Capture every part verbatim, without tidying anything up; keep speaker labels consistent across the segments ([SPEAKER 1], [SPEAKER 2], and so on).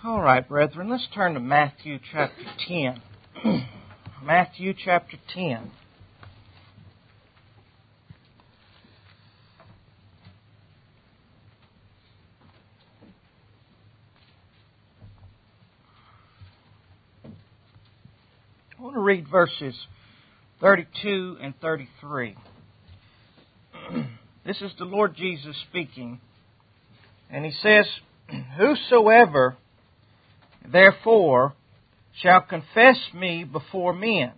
[SPEAKER 1] All right, brethren, let's turn to Matthew chapter ten. Matthew chapter ten. I want to read verses thirty-two and thirty-three. This is the Lord Jesus speaking, and He says, "Whosoever therefore shall confess me before men,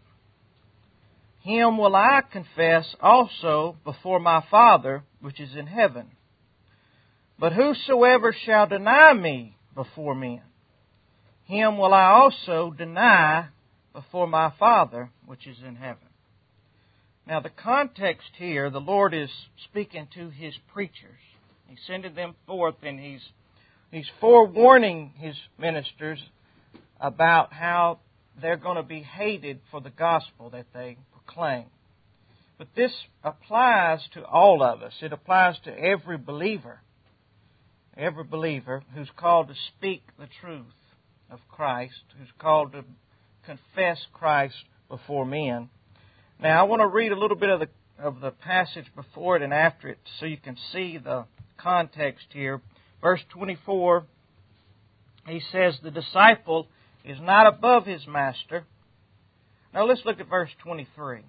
[SPEAKER 1] him will I confess also before my Father which is in heaven. But whosoever shall deny me before men, him will I also deny before my Father which is in heaven." Now the context here, the Lord is speaking to His preachers. He's sending them forth, and He's He's forewarning His ministers about how they're going to be hated for the gospel that they proclaim. But this applies to all of us. It applies to every believer. Every believer who's called to speak the truth of Christ, who's called to confess Christ before men. Now, I want to read a little bit of the of the passage before it and after it so you can see the context here. Verse twenty-four, he says, "The disciple is not above his master." Now, let's look at verse twenty-three.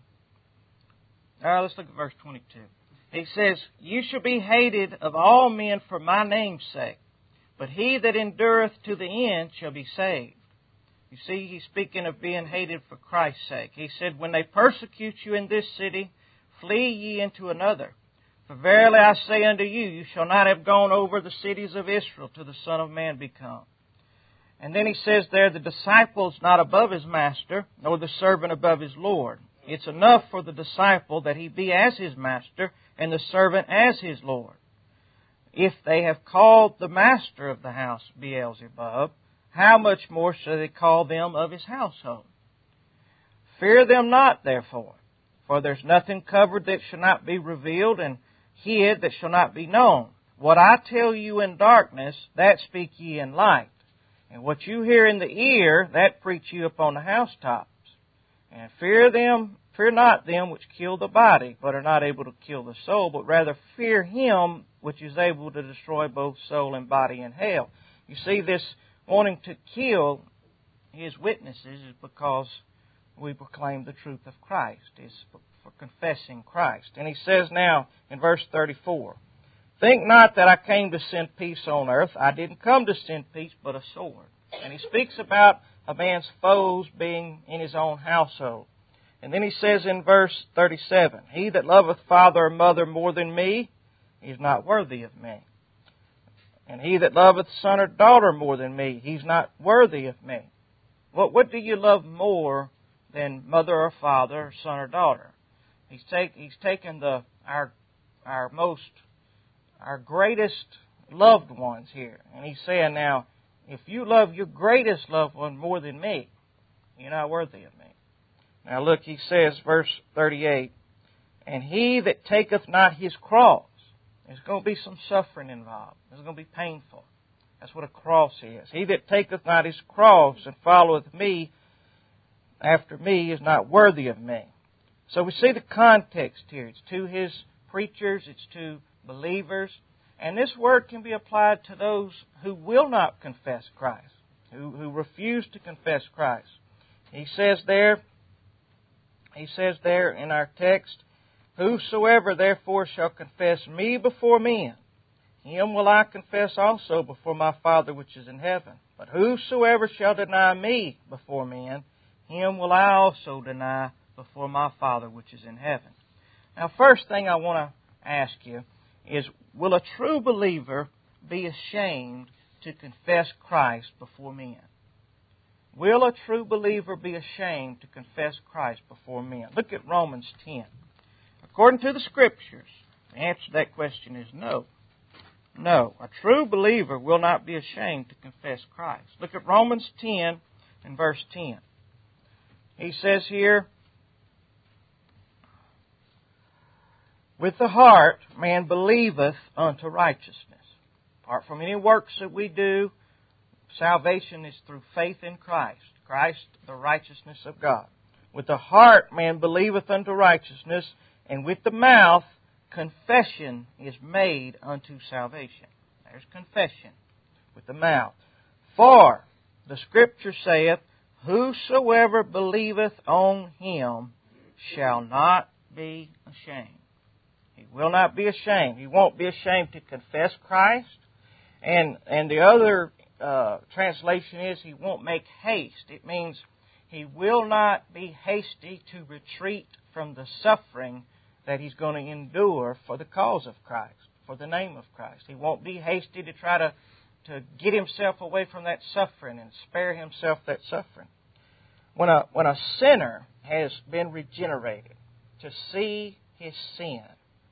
[SPEAKER 1] Now, let's look at verse twenty-two. He says, "You shall be hated of all men for my name's sake, but he that endureth to the end shall be saved." You see, he's speaking of being hated for Christ's sake. He said, "When they persecute you in this city, flee ye into another. For verily I say unto you, you shall not have gone over the cities of Israel till the Son of Man be come." And then he says there, "The disciple is not above his master, nor the servant above his Lord. It's enough for the disciple that he be as his master, and the servant as his Lord. If they have called the master of the house Beelzebub, how much more shall they call them of his household? Fear them not, therefore, for there's nothing covered that shall not be revealed, and hid that shall not be known. What I tell you in darkness, that speak ye in light. And what you hear in the ear, that preach you upon the housetops. And fear them, fear not them which kill the body, but are not able to kill the soul, but rather fear Him which is able to destroy both soul and body in hell." You see, this wanting to kill His witnesses is because we proclaim the truth of Christ. It's for confessing Christ. And he says now in verse thirty-four, "Think not that I came to send peace on earth. I didn't come to send peace, but a sword." And he speaks about a man's foes being in his own household. And then he says in verse thirty-seven, "He that loveth father or mother more than me is not worthy of me. And he that loveth son or daughter more than me, he's not worthy of me." What, what do you love more than mother or father or son or daughter? He's take he's taken the our our most our greatest loved ones here, and he's saying now, if you love your greatest loved one more than me, you're not worthy of me. Now look, he says, verse thirty-eight, "And he that taketh not his cross," there's going to be some suffering involved. It's going to be painful. That's what a cross is. "He that taketh not his cross and followeth me after me is not worthy of me." So we see the context here. It's to His preachers. It's to believers. And this word can be applied to those who will not confess Christ, who, who refuse to confess Christ. He says there, he says there in our text, "Whosoever therefore shall confess me before men, him will I confess also before my Father which is in heaven. But whosoever shall deny me before men, him will I also deny before my Father which is in heaven." Now, first thing I want to ask you is, will a true believer be ashamed to confess Christ before men? Will a true believer be ashamed to confess Christ before men? Look at Romans ten. According to the Scriptures, the answer to that question is no. No, a true believer will not be ashamed to confess Christ. Look at Romans ten and verse ten. He says here, "With the heart man believeth unto righteousness." Apart from any works that we do, salvation is through faith in Christ. Christ, the righteousness of God. With the heart man believeth unto righteousness, and with the mouth confession is made unto salvation. There's confession with the mouth. For the Scripture saith, whosoever believeth on Him shall not be ashamed. He will not be ashamed. He won't be ashamed to confess Christ. And and the other uh, translation is, He won't make haste. It means He will not be hasty to retreat from the suffering that He's going to endure for the cause of Christ, for the name of Christ. He won't be hasty to try to, to get Himself away from that suffering and spare Himself that suffering. When a, when a sinner has been regenerated, to see his sin,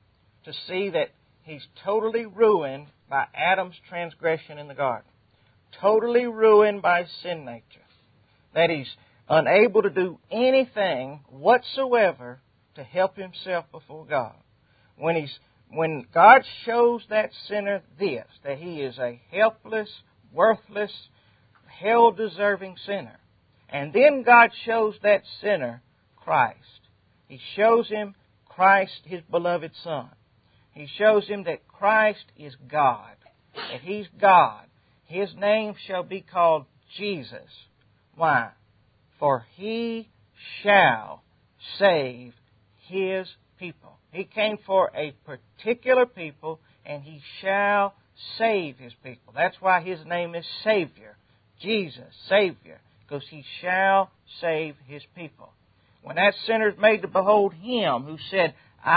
[SPEAKER 1] to see that he's totally ruined by Adam's transgression in the garden, totally ruined by sin nature, that he's unable to do anything whatsoever to help himself before God. When he's when God shows that sinner this, that he is a helpless, worthless, hell-deserving sinner, and then God shows that sinner Christ. He shows him Christ, His beloved Son. He shows him that Christ is God, that He's God. His name shall be called Jesus. Why? For He shall save His people. He came for a particular people, and He shall save His people. That's why His name is Savior. Jesus, Savior, because He shall save His people. When that sinner is made to behold Him who said,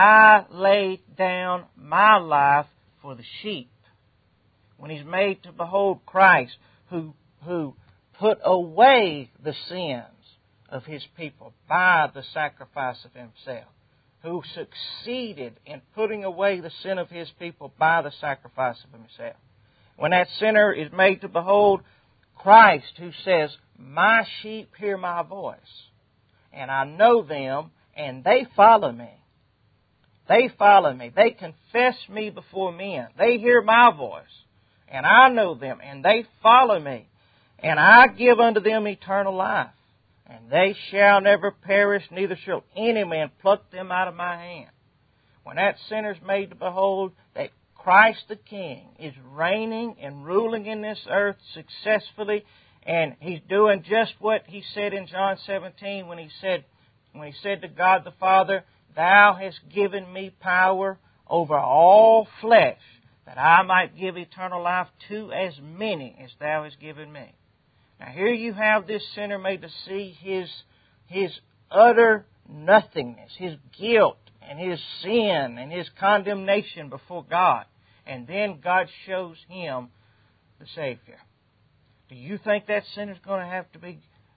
[SPEAKER 1] I lay down my life for the sheep. When he's made to behold Christ who, who put away the sins of His people by the sacrifice of Himself, who succeeded in putting away the sin of His people by the sacrifice of Himself. When that sinner is made to behold Christ who says, my sheep hear my voice, and I know them, and they follow me. They follow me. They confess me before men. They hear my voice, and I know them, and they follow me. And I give unto them eternal life, and they shall never perish, neither shall any man pluck them out of my hand. When that sinner is made to behold that Christ the King is reigning and ruling in this earth successfully, and He's doing just what He said in John seventeen when He said, when He said to God the Father, Thou hast given me power over all flesh, that I might give eternal life to as many as Thou hast given me. Now here you have this sinner made to see his, his utter nothingness, his guilt and his sin and his condemnation before God. And then God shows him the Savior. Do you think that sinner's going to have to be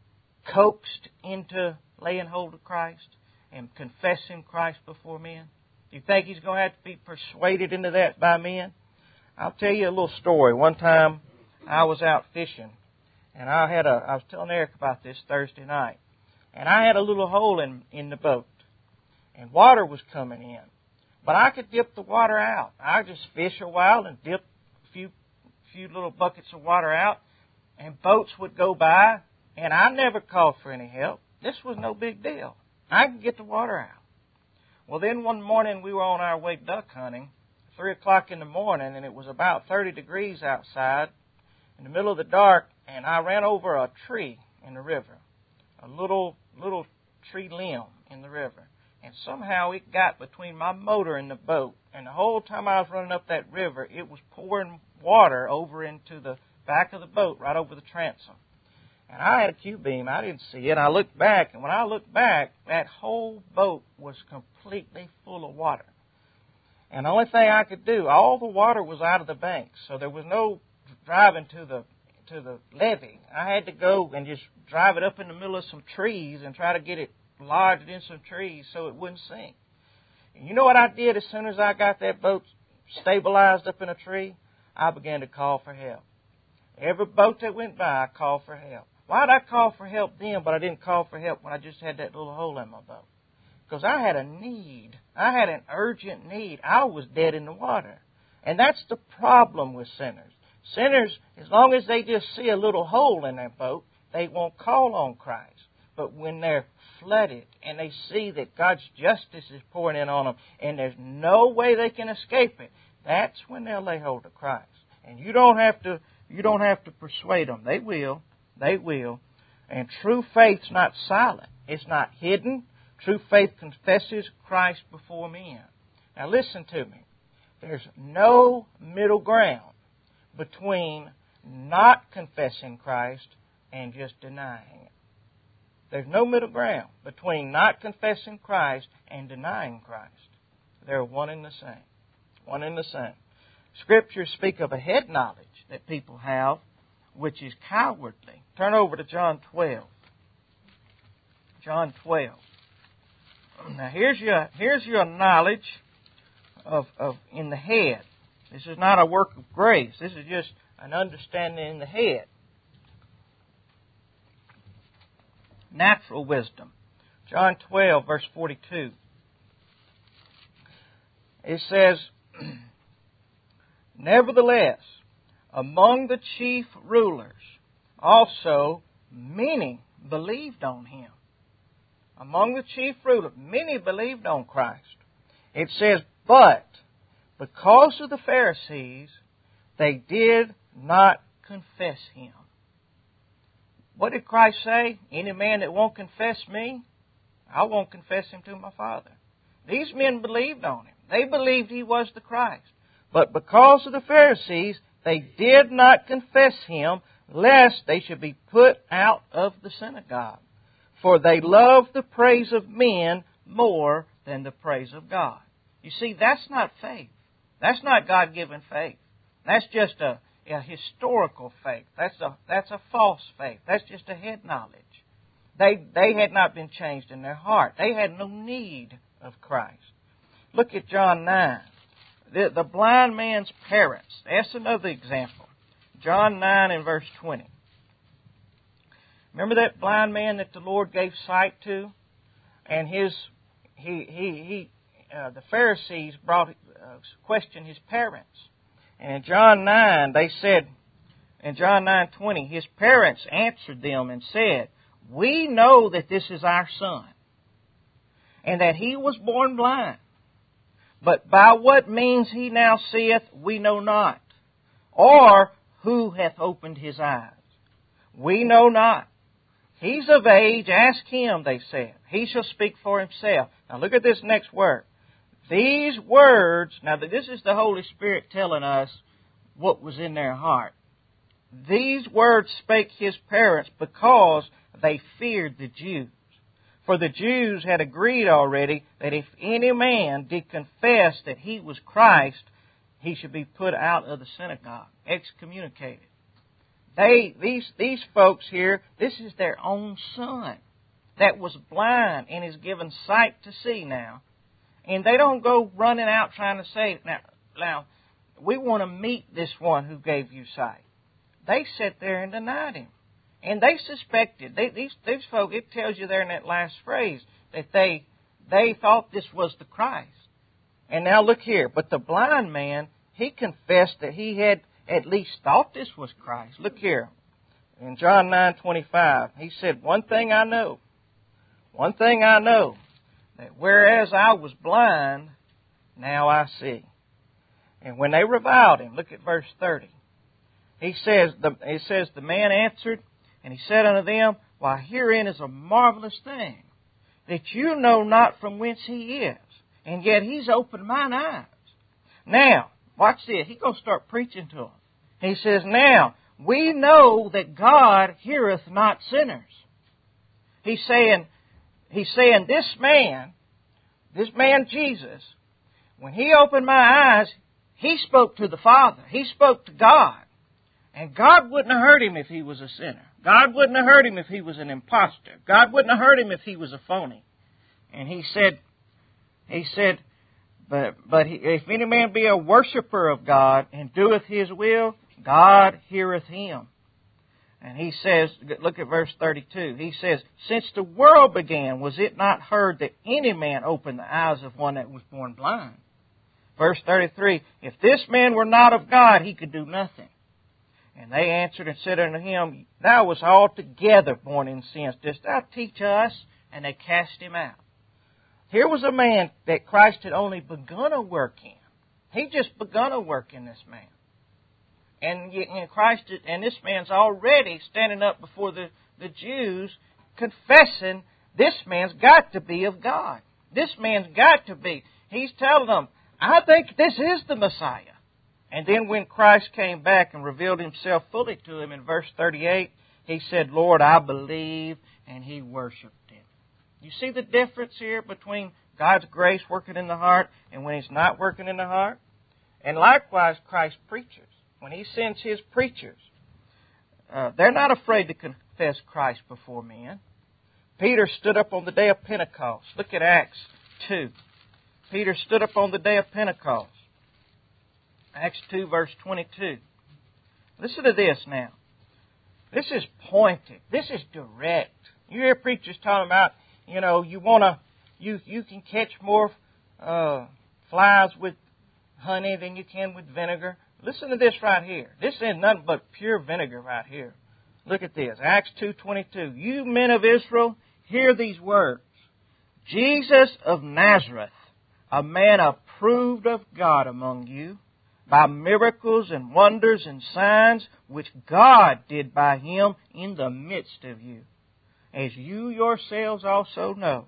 [SPEAKER 1] coaxed into laying hold of Christ and confessing Christ before men? Do you think he's going to have to be persuaded into that by men? I'll tell you a little story. One time I was out fishing, and I had a I was telling Eric about this Thursday night, and I had a little hole in in the boat, and water was coming in, but I could dip the water out. I just fish a while and dip a few few little buckets of water out, and boats would go by, and I never called for any help. This was no big deal. I could get the water out. Well, then one morning we were on our way duck hunting, three o'clock in the morning, and it was about thirty degrees outside in the middle of the dark, and I ran over a tree in the river, a little little tree limb in the river, and somehow it got between my motor and the boat, and the whole time I was running up that river, it was pouring water over into the back of the boat, right over the transom. And I had a Q-beam. I didn't see it. I looked back, and when I looked back, that whole boat was completely full of water. And the only thing I could do, all the water was out of the bank, so there was no driving to the to the levee. I had to go and just drive it up in the middle of some trees and try to get it lodged in some trees so it wouldn't sink. And you know what I did as soon as I got that boat stabilized up in a tree? I began to call for help. Every boat that went by, I called for help. Why did I call for help then, but I didn't call for help when I just had that little hole in my boat? Because I had a need. I had an urgent need. I was dead in the water. And that's the problem with sinners. Sinners, as long as they just see a little hole in their boat, they won't call on Christ. But when they're flooded and they see that God's justice is pouring in on them and there's no way they can escape it, that's when they'll lay hold of Christ. And you don't have to, you don't have to persuade them. They will. They will. And true faith's not silent. It's not hidden. True faith confesses Christ before men. Now listen to me. There's no middle ground between not confessing Christ and just denying it. There's no middle ground between not confessing Christ and denying Christ. They're one and the same. One and the same. Scriptures speak of a head knowledge that people have, which is cowardly. Turn over to John twelve. John twelve. Now here's your here's your knowledge of, of in the head. This is not a work of grace. This is just an understanding in the head. Natural wisdom. John twelve, verse forty-two. It says, nevertheless, among the chief rulers also many believed on him. Among the chief rulers, many believed on Christ. It says, but because of the Pharisees, they did not confess him. What did Christ say? Any man that won't confess me, I won't confess him to my Father. These men believed on him. They believed he was the Christ. But because of the Pharisees, they did not confess him, lest they should be put out of the synagogue. For they loved the praise of men more than the praise of God. You see, that's not faith. That's not God-given faith. That's just a, a historical faith. That's a, that's a false faith. That's just a head knowledge. They, they had not been changed in their heart. They had no need of Christ. Look at John nine. The, the blind man's parents. That's another example. John nine and verse twenty. Remember that blind man that the Lord gave sight to? And his he he he uh, the Pharisees brought uh, questioned his parents. And in John nine they said, in John nine twenty, his parents answered them and said, we know that this is our son, and that he was born blind. But by what means he now seeth, we know not. Or who hath opened his eyes? We know not. He's of age, ask him, they said. He shall speak for himself. Now look at this next word. These words, now this is the Holy Spirit telling us what was in their heart. These words spake his parents because they feared the Jews. For the Jews had agreed already that if any man did confess that he was Christ, he should be put out of the synagogue, excommunicated. They, these, these folks here, this is their own son that was blind and is given sight to see now. And they don't go running out trying to say, now, now we want to meet this one who gave you sight. They sat there and denied him. And they suspected, they, these, these folk, it tells you there in that last phrase, that they, they thought this was the Christ. And now look here, but the blind man, he confessed that he had at least thought this was Christ. Look here, in John nine twenty-five, he said, one thing I know, one thing I know, that whereas I was blind, now I see. And when they reviled him, look at verse thirty. He says, the, it says, the man answered, and he said unto them, why, herein is a marvelous thing, that you know not from whence he is, and yet he's opened mine eyes. Now, watch this. He's going to start preaching to them. He says, now, we know that God heareth not sinners. He's saying, he's saying, this man, this man Jesus, when he opened my eyes, he spoke to the Father. He spoke to God. And God wouldn't have hurt him if he was a sinner. God wouldn't have hurt him if he was an imposter. God wouldn't have hurt him if he was a phony. And he said, he said, but, but he, if any man be a worshiper of God and doeth his will, God heareth him. And he says, look at verse thirty-two. He says, since the world began, was it not heard that any man opened the eyes of one that was born blind? Verse thirty-three, if this man were not of God, he could do nothing. And they answered and said unto him, Thou wast altogether born in sins. Dost thou teach us? And they cast him out. Here was a man that Christ had only begun a work in. He just begun a work in this man. And, and Christ, and this man's already standing up before the, the Jews, confessing this man's got to be of God. This man's got to be. He's telling them, I think this is the Messiah. And then when Christ came back and revealed Himself fully to him in verse thirty-eight, he said, Lord, I believe, and he worshiped Him. You see the difference here between God's grace working in the heart and when He's not working in the heart? And likewise, Christ's preachers. When He sends His preachers, uh, they're not afraid to confess Christ before men. Peter stood up on the day of Pentecost. Look at Acts two. Peter stood up on the day of Pentecost. Acts two, verse twenty-two. Listen to this now. This is pointed. This is direct. You hear preachers talking about, you know, you want to, you you can catch more uh, flies with honey than you can with vinegar. Listen to this right here. This is nothing but pure vinegar right here. Look at this. Acts two twenty-two. You men of Israel, hear these words. Jesus of Nazareth, a man approved of God among you, by miracles and wonders and signs which God did by Him in the midst of you, as you yourselves also know.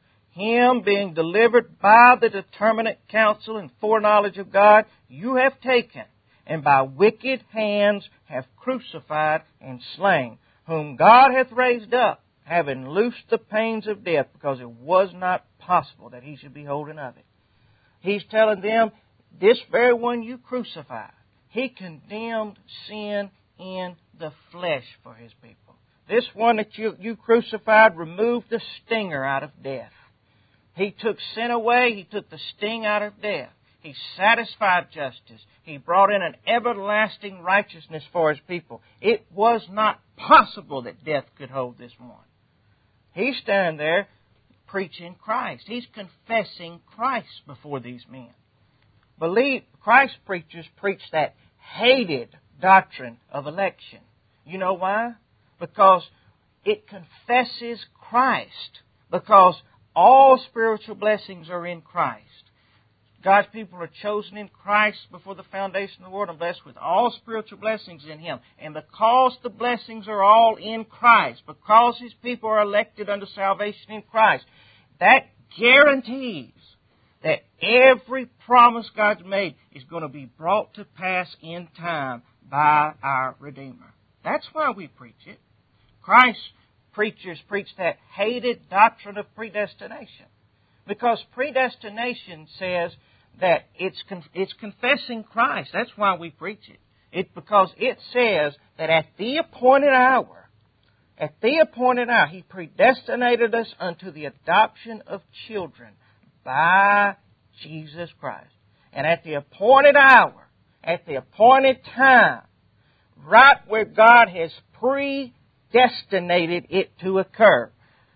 [SPEAKER 1] Him being delivered by the determinate counsel and foreknowledge of God, you have taken, and by wicked hands have crucified and slain, whom God hath raised up, having loosed the pains of death, because it was not possible that He should be holding of it. He's telling them, this very one you crucified, He condemned sin in the flesh for His people. This one that you, you crucified removed the stinger out of death. He took sin away. He took the sting out of death. He satisfied justice. He brought in an everlasting righteousness for His people. It was not possible that death could hold this one. He's standing there preaching Christ. He's confessing Christ before these men. Believe Christ preachers preach that hated doctrine of election. You know why? Because it confesses Christ. Because all spiritual blessings are in Christ. God's people are chosen in Christ before the foundation of the world and blessed with all spiritual blessings in Him. And because the blessings are all in Christ, because His people are elected unto salvation in Christ, that guarantees that every promise God's made is going to be brought to pass in time by our Redeemer. That's why we preach it. Christ's preachers preach that hated doctrine of predestination. Because predestination says that it's con- it's confessing Christ. That's why we preach it. It because it says that at the appointed hour, at the appointed hour, He predestinated us unto the adoption of children by Jesus Christ. And at the appointed hour, at the appointed time, right where God has predestinated it to occur,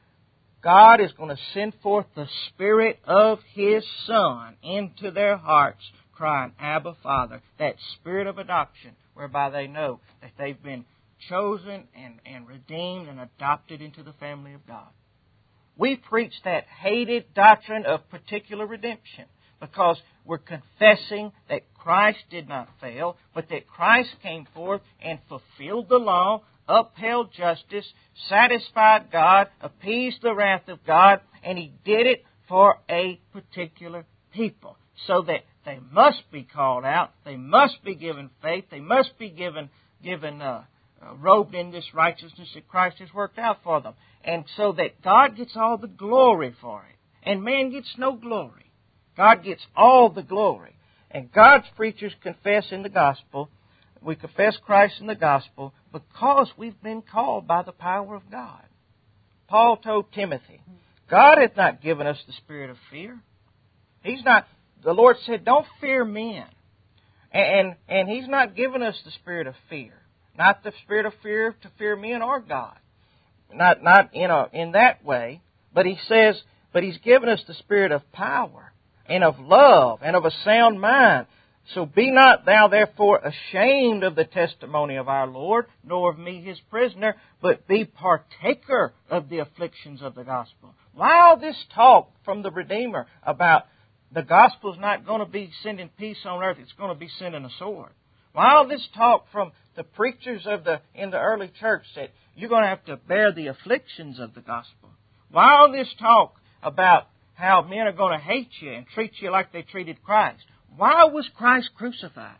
[SPEAKER 1] God is going to send forth the Spirit of His Son into their hearts, crying, Abba, Father, that Spirit of adoption, whereby they know that they've been chosen and, and redeemed and adopted into the family of God. We preach that hated doctrine of particular redemption because we're confessing that Christ did not fail, but that Christ came forth and fulfilled the law, upheld justice, satisfied God, appeased the wrath of God, and He did it for a particular people, so that they must be called out, they must be given faith, they must be given given uh, uh, robed in this righteousness that Christ has worked out for them, and so that God gets all the glory for it, and man gets no glory. God gets all the glory, and God's preachers confess in the gospel. We confess Christ in the gospel because we've been called by the power of God. Paul told Timothy, God hath not given us the spirit of fear. He's not. The Lord said, don't fear men. And, and He's not given us the spirit of fear. Not the spirit of fear to fear men or God. Not, not in, a, in that way. But He says, but He's given us the spirit of power and of love and of a sound mind. So be not thou therefore ashamed of the testimony of our Lord, nor of me his prisoner, but be partaker of the afflictions of the gospel. Why all this talk from the Redeemer about the gospel's not going to be sending peace on earth, it's going to be sending a sword? Why all this talk from the preachers of the in the early church that you're going to have to bear the afflictions of the gospel? Why all this talk about how men are going to hate you and treat you like they treated Christ? Why was Christ crucified?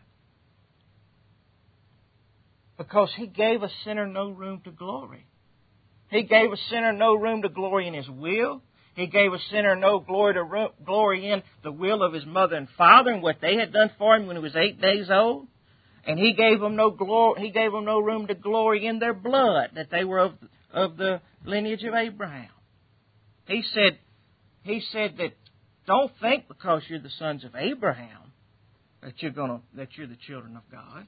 [SPEAKER 1] Because He gave a sinner no room to glory. He gave a sinner no room to glory in his will. He gave a sinner no glory to ro- glory in the will of his mother and father and what they had done for him when he was eight days old. And He gave them no glory. He gave them no room to glory in their blood, that they were of of the lineage of Abraham. He said, He said that don't think because you're the sons of Abraham that you're gonna that you're the children of God.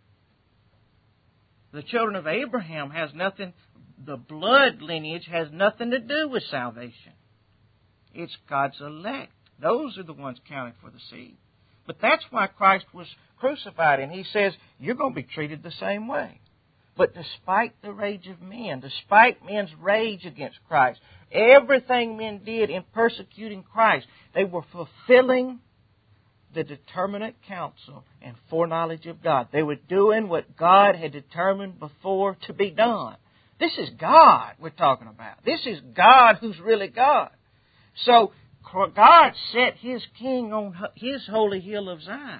[SPEAKER 1] The children of Abraham has nothing. The blood lineage has nothing to do with salvation. It's God's elect. Those are the ones counted for the seed. But that's why Christ was crucified. And He says, you're going to be treated the same way. But despite the rage of men, despite men's rage against Christ, everything men did in persecuting Christ, they were fulfilling the determinate counsel and foreknowledge of God. They were doing what God had determined before to be done. This is God we're talking about. This is God who's really God. So God set His king on His holy hill of Zion.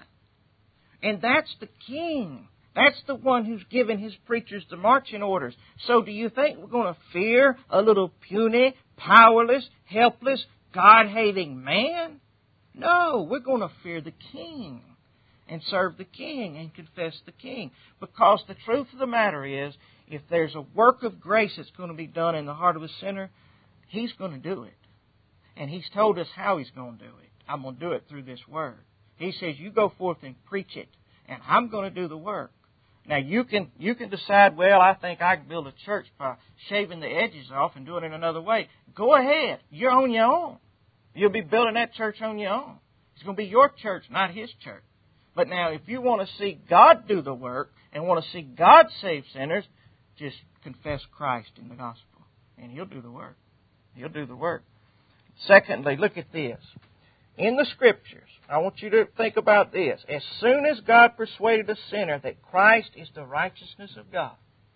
[SPEAKER 1] And that's the king. That's the one who's given His preachers the marching orders. So do you think we're going to fear a little puny, powerless, helpless, God-hating man? No, we're going to fear the king and serve the king and confess the king. Because the truth of the matter is, if there's a work of grace that's going to be done in the heart of a sinner, He's going to do it. And He's told us how He's going to do it. I'm going to do it through this Word. He says, you go forth and preach it, and I'm going to do the work. Now, you can you can decide, well, I think I can build a church by shaving the edges off and doing it another way. Go ahead. You're on your own. You'll be building that church on your own. It's going to be your church, not His church. But now, if you want to see God do the work and want to see God save sinners, just confess Christ in the gospel, and He'll do the work. He'll do the work. Secondly, look at this. In the Scriptures, I want you to think about this. As soon as God persuaded a sinner that Christ is the righteousness of God,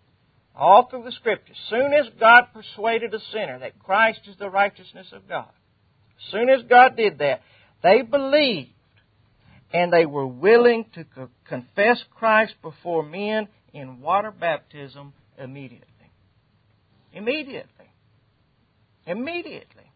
[SPEAKER 1] all through the Scriptures, as soon as God persuaded a sinner that Christ is the righteousness of God, as soon as God did that, they believed and they were willing to co- confess Christ before men in water baptism immediately. Immediately. Immediately.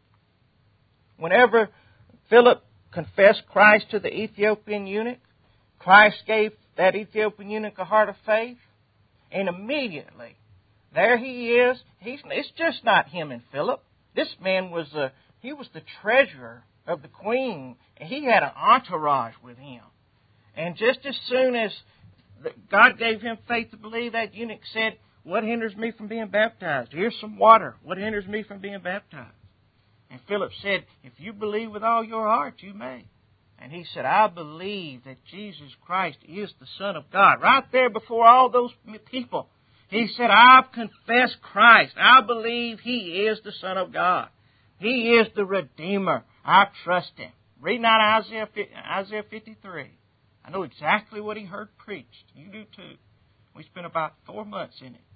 [SPEAKER 1] Whenever Philip confessed Christ to the Ethiopian eunuch, Christ gave that Ethiopian eunuch a heart of faith, and immediately, there he is. He's, it's just not him and Philip. This man was a, he was the treasurer of the queen, and he had an entourage with him. And just as soon as God gave him faith to believe, that eunuch said, what hinders me from being baptized? Here's some water. What hinders me from being baptized? And Philip said, if you believe with all your heart, you may. And he said, I believe that Jesus Christ is the Son of God. Right there before all those people. He said, I've confessed Christ. I believe He is the Son of God. He is the Redeemer. I trust Him. Read now Isaiah, Isaiah fifty-three. I know exactly what he heard preached. You do too. We spent about four months in it.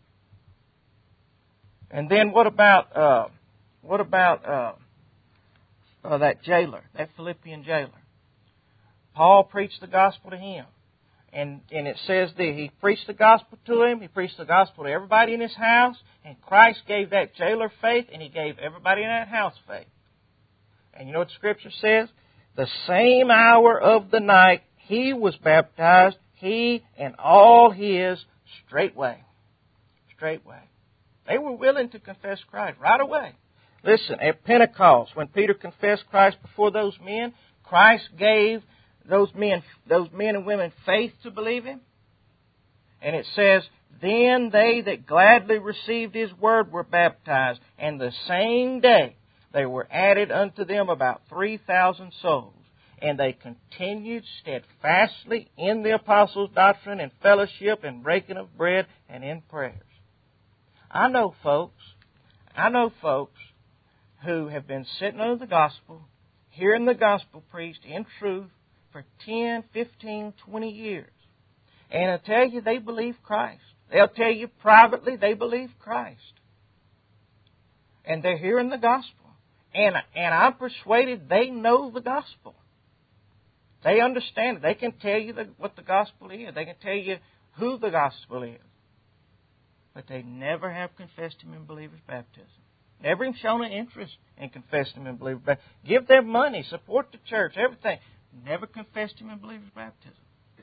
[SPEAKER 1] And then what about uh, what about uh, uh, that jailer, that Philippian jailer? Paul preached the gospel to him. And, and it says that he preached the gospel to him. He preached the gospel to everybody in his house. And Christ gave that jailer faith, and He gave everybody in that house faith. And you know what the Scripture says? The same hour of the night he was baptized, he and all his straightway. Straightway. They were willing to confess Christ right away. Listen, at Pentecost, when Peter confessed Christ before those men, Christ gave those men, those men and women faith to believe Him. And it says, then they that gladly received His word were baptized, and the same day they were added unto them about three thousand souls. And they continued steadfastly in the apostles' doctrine and fellowship and breaking of bread and in prayers. I know folks, I know folks who have been sitting under the gospel, hearing the gospel preached in truth for ten, fifteen, twenty years. And I tell you, they believe Christ. They'll tell you privately they believe Christ. And they're hearing the gospel. And, and I'm persuaded they know the gospel. They understand it. They can tell you the, what the gospel is. They can tell you who the gospel is. But they never have confessed Him in believer's baptism. Never even shown an interest in confessing Him in believer's baptism. Give their money, support the church, everything. Never confessed Him in believer's baptism.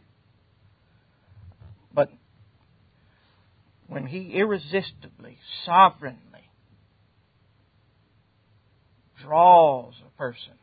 [SPEAKER 1] But when He irresistibly, sovereignly draws a person,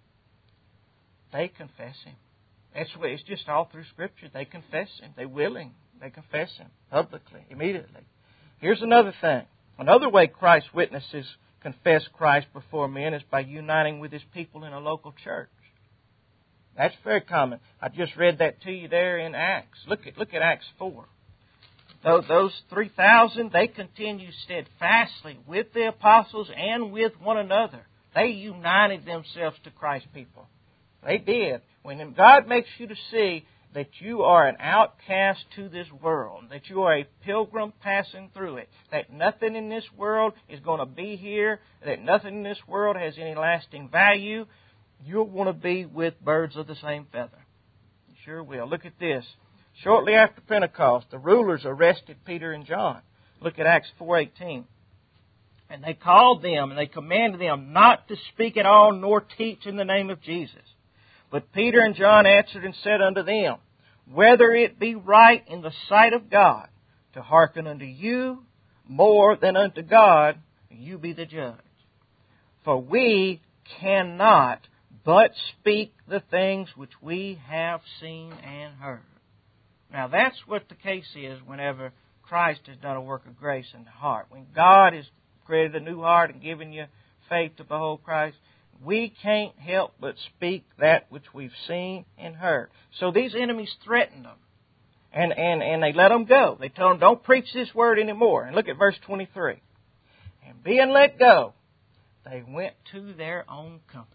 [SPEAKER 1] they confess Him. That's the way it's just all through Scripture. They confess Him. They're willing. They confess Him publicly, immediately. Here's another thing. Another way Christ's witnesses confess Christ before men is by uniting with His people in a local church. That's very common. I just read that to you there in Acts. Look at look at Acts four. Those three thousand, they continue steadfastly with the apostles and with one another. They united themselves to Christ's people. They did. When God makes you to see that you are an outcast to this world, that you are a pilgrim passing through it, that nothing in this world is going to be here, that nothing in this world has any lasting value, you'll want to be with birds of the same feather. You sure will. Look at this. Shortly after Pentecost, the rulers arrested Peter and John. Look at Acts four eighteen. And they called them and they commanded them not to speak at all nor teach in the name of Jesus. But Peter and John answered and said unto them, whether it be right in the sight of God to hearken unto you more than unto God, you be the judge. For we cannot but speak the things which we have seen and heard. Now that's what the case is whenever Christ has done a work of grace in the heart. When God has created a new heart and given you faith to behold Christ, we can't help but speak that which we've seen and heard. So these enemies threatened them. And, and, and they let them go. They told them, don't preach this word anymore. And look at verse twenty-three. And being let go, they went to their own company.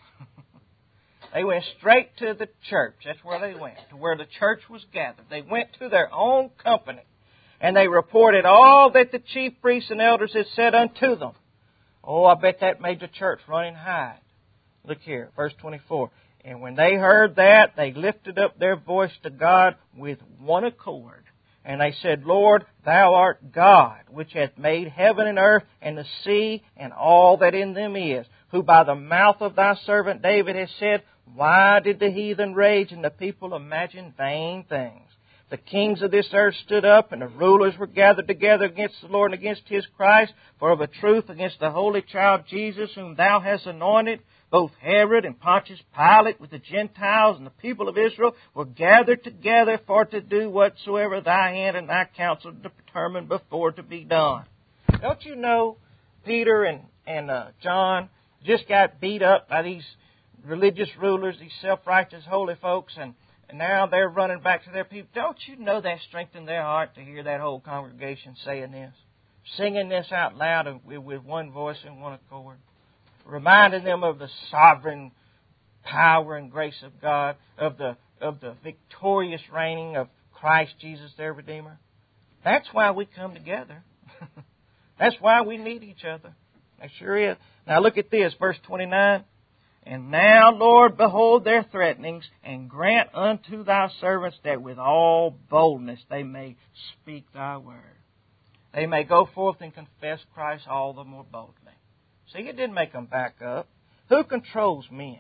[SPEAKER 1] They went straight to the church. That's where they went, to where the church was gathered. They went to their own company. And they reported all that the chief priests and elders had said unto them. Oh, I bet that made the church run and hide. Look here, verse twenty-four. And when they heard that, they lifted up their voice to God with one accord. And they said, Lord, Thou art God, which hath made heaven and earth and the sea and all that in them is, who by the mouth of Thy servant David has said, why did the heathen rage and the people imagine vain things? The kings of this earth stood up, and the rulers were gathered together against the Lord and against His Christ, for of a truth against the holy child Jesus, whom Thou hast anointed, both Herod and Pontius Pilate with the Gentiles and the people of Israel were gathered together for to do whatsoever Thy hand and Thy counsel determined before to be done. Don't you know Peter and, and uh, John just got beat up by these religious rulers, these self-righteous holy folks, and And now they're running back to their people. Don't you know that strengthened their heart to hear that whole congregation saying this? Singing this out loud with one voice and one accord. Reminding them of the sovereign power and grace of God, of the, of the victorious reigning of Christ Jesus their Redeemer. That's why we come together. That's why we need each other. That sure is. Now look at this, verse twenty-nine. And now, Lord, behold their threatenings, and grant unto Thy servants that with all boldness they may speak Thy word. They may go forth and confess Christ all the more boldly. See, it didn't make them back up. Who controls men?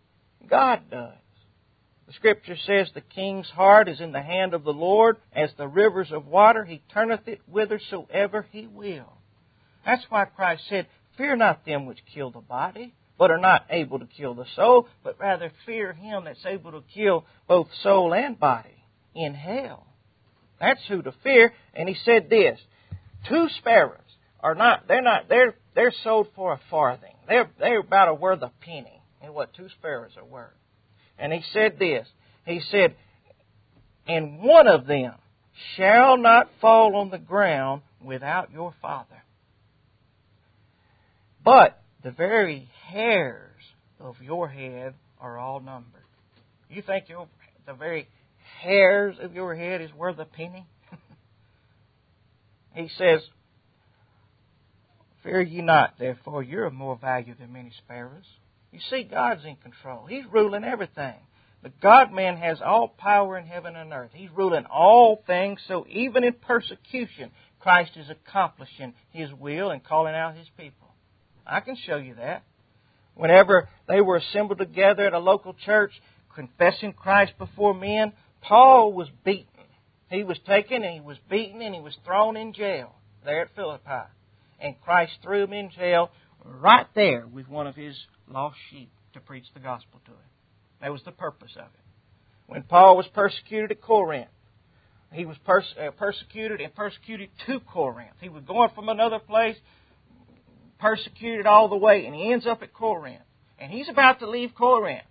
[SPEAKER 1] God does. The Scripture says the king's heart is in the hand of the Lord, as the rivers of water. He turneth it whithersoever He will. That's why Christ said, fear not them which kill the body, but are not able to kill the soul, but rather fear Him that's able to kill both soul and body in hell. That's who to fear. And He said this, two sparrows are not, they're not, they're, they're sold for a farthing. They're, they're about a worth a penny in what two sparrows are worth. And he said this. He said, and one of them shall not fall on the ground without your Father. But the very hairs of your head are all numbered. You think your, the very hairs of your head is worth a penny? He says, fear ye not, therefore, you're of more value than many sparrows. You see, God's in control. He's ruling everything. The God-man has all power in heaven and earth. He's ruling all things, so even in persecution, Christ is accomplishing His will and calling out His people. I can show you that. Whenever they were assembled together at a local church, confessing Christ before men, Paul was beaten. He was taken and he was beaten and he was thrown in jail there at Philippi. And Christ threw him in jail right there with one of His lost sheep to preach the gospel to him. That was the purpose of it. When Paul was persecuted at Corinth, he was pers- uh, persecuted and persecuted to Corinth. He was going from another place, persecuted all the way, and he ends up at Corinth. And he's about to leave Corinth.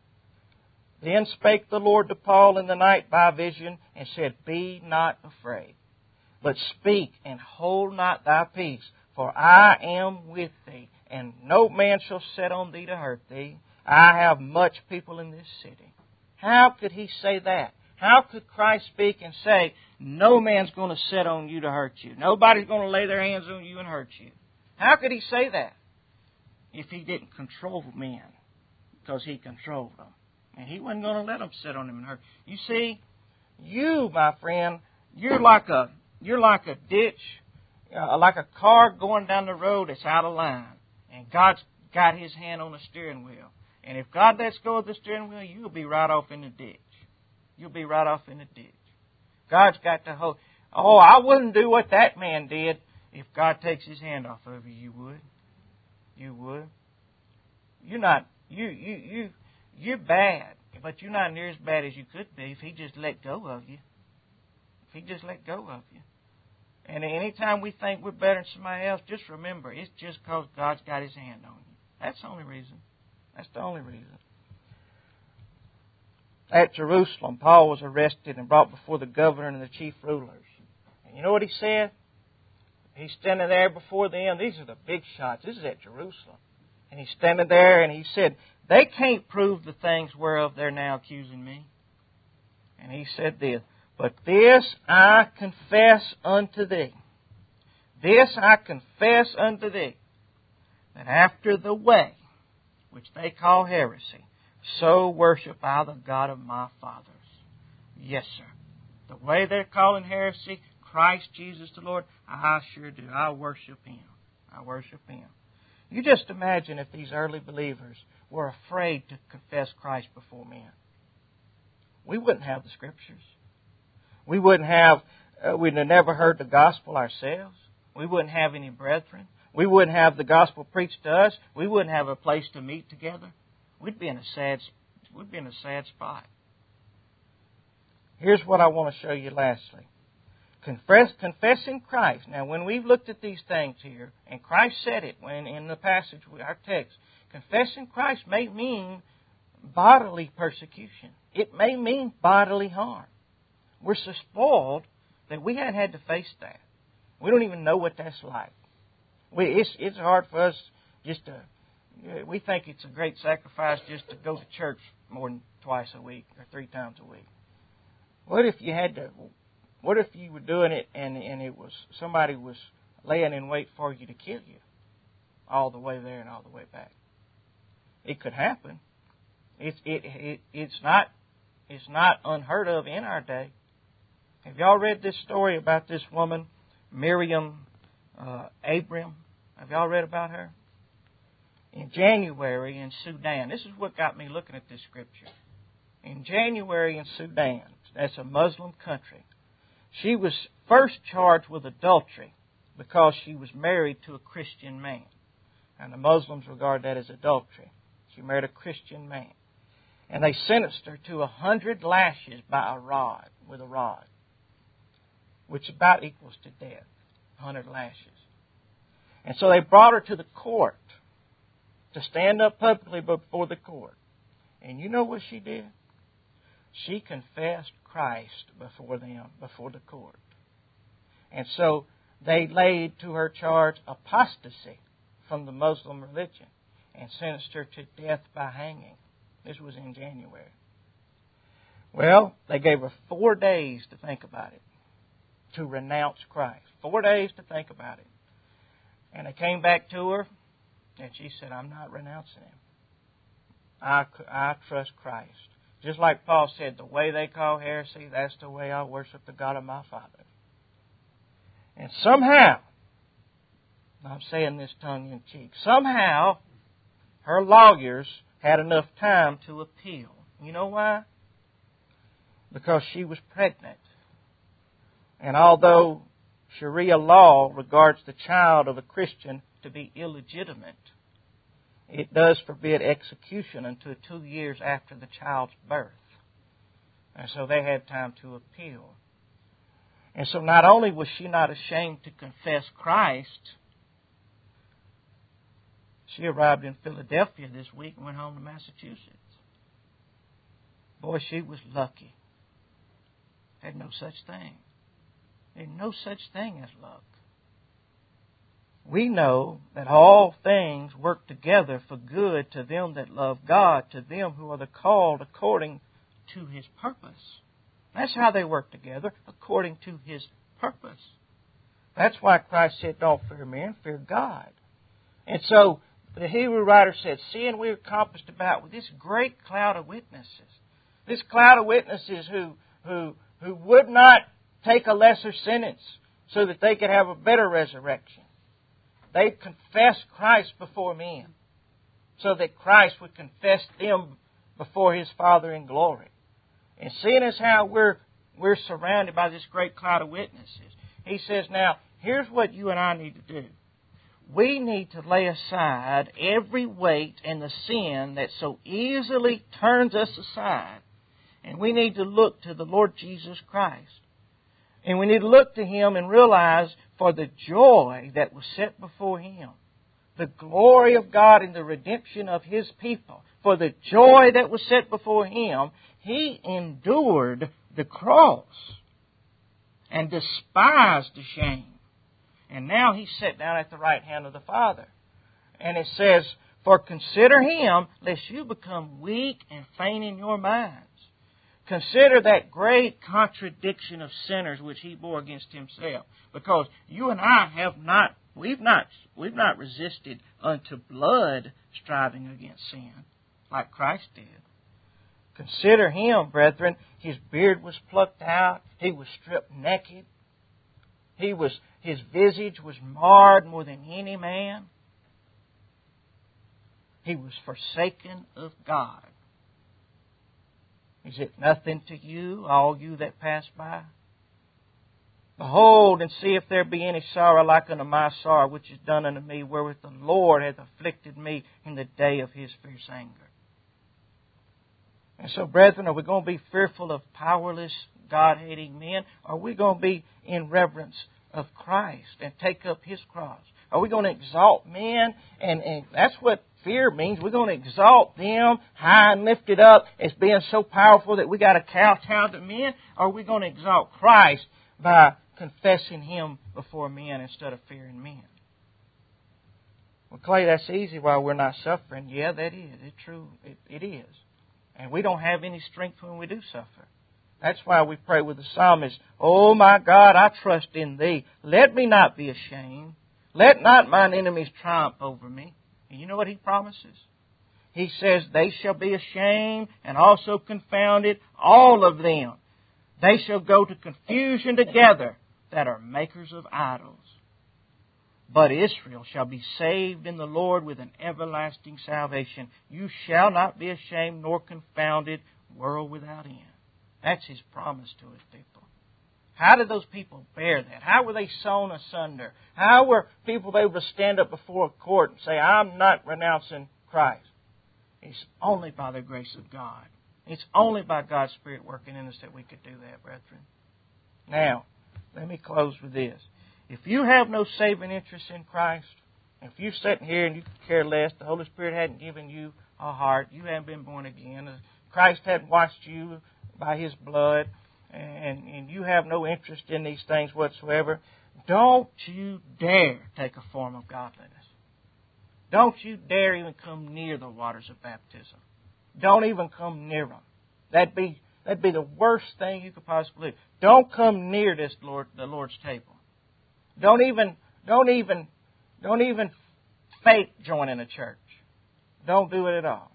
[SPEAKER 1] Then spake the Lord to Paul in the night by vision, and said, be not afraid, but speak, and hold not thy peace, for I am with thee, and no man shall set on thee to hurt thee. I have much people in this city. How could he say that? How could Christ speak and say, no man's going to set on you to hurt you? Nobody's going to lay their hands on you and hurt you. How could He say that if He didn't control men? Because He controlled them. And He wasn't going to let them sit on him and hurt. You see, you, my friend, you're like a you're like a ditch, uh, like a car going down the road that's out of line. And God's got His hand on the steering wheel. And if God lets go of the steering wheel, you'll be right off in the ditch. You'll be right off in the ditch. God's got to hold. Oh, I wouldn't do what that man did. If God takes His hand off of you, you would. You would. You're not. You you you you're bad, but you're not near as bad as you could be if He just let go of you. If He just let go of you. And anytime we think we're better than somebody else, just remember, it's just because God's got His hand on you. That's the only reason. That's the only reason. At Jerusalem, Paul was arrested and brought before the governor and the chief rulers. And you know what he said? He's standing there before them. These are the big shots. This is at Jerusalem. And he's standing there and he said, they can't prove the things whereof they're now accusing me. And he said this, but this I confess unto thee. This I confess unto thee, that after the way which they call heresy, so worship I the God of my fathers. Yes, sir. The way they're calling heresy, Christ Jesus the Lord, I sure do. I worship Him. I worship Him. You just imagine if these early believers were afraid to confess Christ before men. We wouldn't have the Scriptures. We wouldn't have, uh, we'd have never heard the gospel ourselves. We wouldn't have any brethren. We wouldn't have the gospel preached to us. We wouldn't have a place to meet together. We'd be in a sad, we'd be in a sad spot. Here's what I want to show you lastly. Confess, confessing Christ. Now, when we've looked at these things here, and Christ said it when in the passage, our text, confessing Christ may mean bodily persecution. It may mean bodily harm. We're so spoiled that we haven't had to face that. We don't even know what that's like. We, it's, it's hard for us just to, we think it's a great sacrifice just to go to church more than twice a week or three times a week. What if you had to, what if you were doing it and, and it was, somebody was laying in wait for you to kill you all the way there and all the way back? It could happen. It's, it, it, it's not, it's not unheard of in our day. Have y'all read this story about this woman, Miriam uh, Abram? Have y'all read about her? In January in Sudan, this is what got me looking at this scripture. In January in Sudan, that's a Muslim country, she was first charged with adultery because she was married to a Christian man. And the Muslims regard that as adultery. She married a Christian man. And they sentenced her to a hundred lashes by a rod, with a rod, which about equals to death, a hundred lashes. And so they brought her to the court to stand up publicly before the court. And you know what she did? She confessed Christ before them, before the court. And so they laid to her charge apostasy from the Muslim religion and sentenced her to death by hanging. This was in January. Well, they gave her four days to think about it, to renounce Christ. Four days to think about it. And they came back to her, and she said, I'm not renouncing Him. I, I trust Christ. Just like Paul said, the way they call heresy, that's the way I worship the God of my Father. And somehow, I'm saying this tongue in cheek, somehow her lawyers had enough time to appeal. You know why? Because she was pregnant. And although Sharia law regards the child of a Christian to be illegitimate, it does forbid execution until two years after the child's birth. And so they had time to appeal. And so not only was she not ashamed to confess Christ, she arrived in Philadelphia this week and went home to Massachusetts. Boy, she was lucky. Had no such thing. There's no such thing as luck. We know that all things work together for good to them that love God, to them who are the called according to His purpose. That's how they work together, according to His purpose. That's why Christ said, don't fear men, fear God. And so the Hebrew writer said, seeing we are compassed about with this great cloud of witnesses, this cloud of witnesses who, who, who would not take a lesser sentence so that they could have a better resurrection. They confessed Christ before men so that Christ would confess them before His Father in glory. And seeing as how we're, we're surrounded by this great cloud of witnesses, he says, now, here's what you and I need to do. We need to lay aside every weight and the sin that so easily turns us aside. And we need to look to the Lord Jesus Christ. And we need to look to Him and realize for the joy that was set before Him, the glory of God in the redemption of His people, for the joy that was set before Him, He endured the cross and despised the shame. And now He's set down at the right hand of the Father. And it says, for consider Him, lest you become weak and faint in your minds. Consider that great contradiction of sinners which He bore against Himself. Because you and I have not, we've not, we've not resisted unto blood striving against sin, like Christ did. Consider Him, brethren. His beard was plucked out. He was stripped naked. He was, His visage was marred more than any man. He was forsaken of God. Is it nothing to you, all you that pass by? Behold, and see if there be any sorrow like unto my sorrow, which is done unto me, wherewith the Lord hath afflicted me in the day of His fierce anger. And so, brethren, are we going to be fearful of powerless, God-hating men? Or are we going to be in reverence of Christ and take up His cross? Are we going to exalt men? And, and that's what fear means. We're going to exalt them high and lifted up as being so powerful that we got to kowtow to men? Or are we going to exalt Christ by confessing Him before men instead of fearing men? Well, Clay, that's easy while we're not suffering. Yeah, that is. It's true. It, it is. And we don't have any strength when we do suffer. That's why we pray with the psalmist, oh my God, I trust in Thee. Let me not be ashamed. Let not mine enemies triumph over me. And you know what He promises? He says, they shall be ashamed and also confounded, all of them. They shall go to confusion together that are makers of idols. But Israel shall be saved in the Lord with an everlasting salvation. You shall not be ashamed nor confounded, world without end. That's His promise to His people. How did those people bear that? How were they sewn asunder? How were people able to stand up before a court and say, I'm not renouncing Christ? It's only by the grace of God. It's only by God's Spirit working in us that we could do that, brethren. Now, let me close with this. If you have no saving interest in Christ, if you're sitting here and you care less, the Holy Spirit hadn't given you a heart. You haven't been born again. Christ hadn't washed you by His blood, and, and you have no interest in these things whatsoever. Don't you dare take a form of godliness. Don't you dare even come near the waters of baptism. Don't even come near them. That'd be, that'd be the worst thing you could possibly do. Don't come near this Lord, the Lord's table. Don't even, don't even, don't even fake joining a church. Don't do it at all.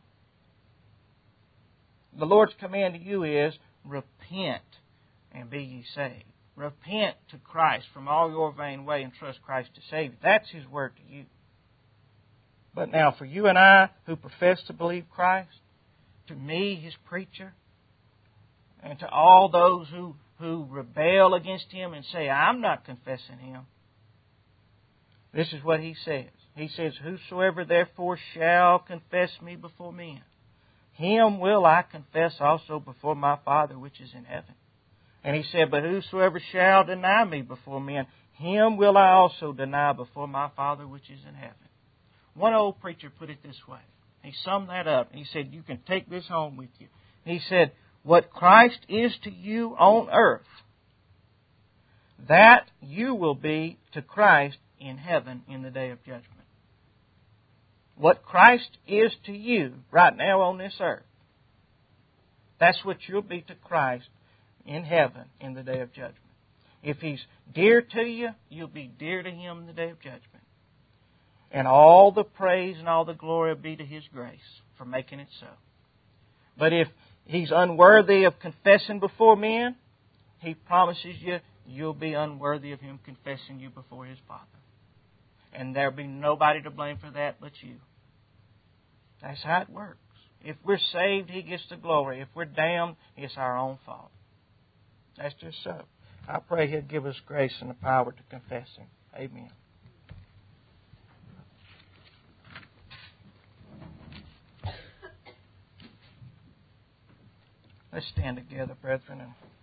[SPEAKER 1] The Lord's command to you is, repent and be ye saved. Repent to Christ from all your vain way and trust Christ to save you. That's His word to you. But now for you and I who profess to believe Christ, to me, His preacher, and to all those who, who rebel against Him and say, I'm not confessing Him, this is what He says. He says, whosoever therefore shall confess me before men, him will I confess also before my Father which is in heaven. And He said, but whosoever shall deny me before men, him will I also deny before my Father which is in heaven. One old preacher put it this way. He summed that up. He said, you can take this home with you. He said, what Christ is to you on earth, that you will be to Christ in heaven in the day of judgment. What Christ is to you right now on this earth, that's what you'll be to Christ in heaven in the day of judgment. If He's dear to you, you'll be dear to Him in the day of judgment. And all the praise and all the glory will be to His grace for making it so. But if He's unworthy of confessing before men, He promises you you'll be unworthy of Him confessing you before His Father. And there'll be nobody to blame for that but you. That's how it works. If we're saved, He gets the glory. If we're damned, it's our own fault. That's just so. I pray He'll give us grace and the power to confess Him. Amen. Let's stand together, brethren.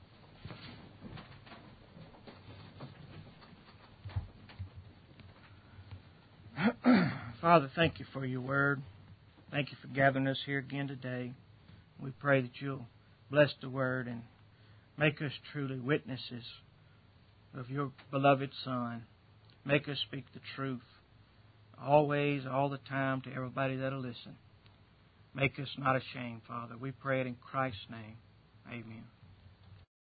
[SPEAKER 1] And Father, thank You for Your word. Thank You for gathering us here again today. We pray that You'll bless the word and make us truly witnesses of Your beloved Son. Make us speak the truth always, all the time to everybody that'll listen. Make us not ashamed, Father. We pray it in Christ's name. Amen.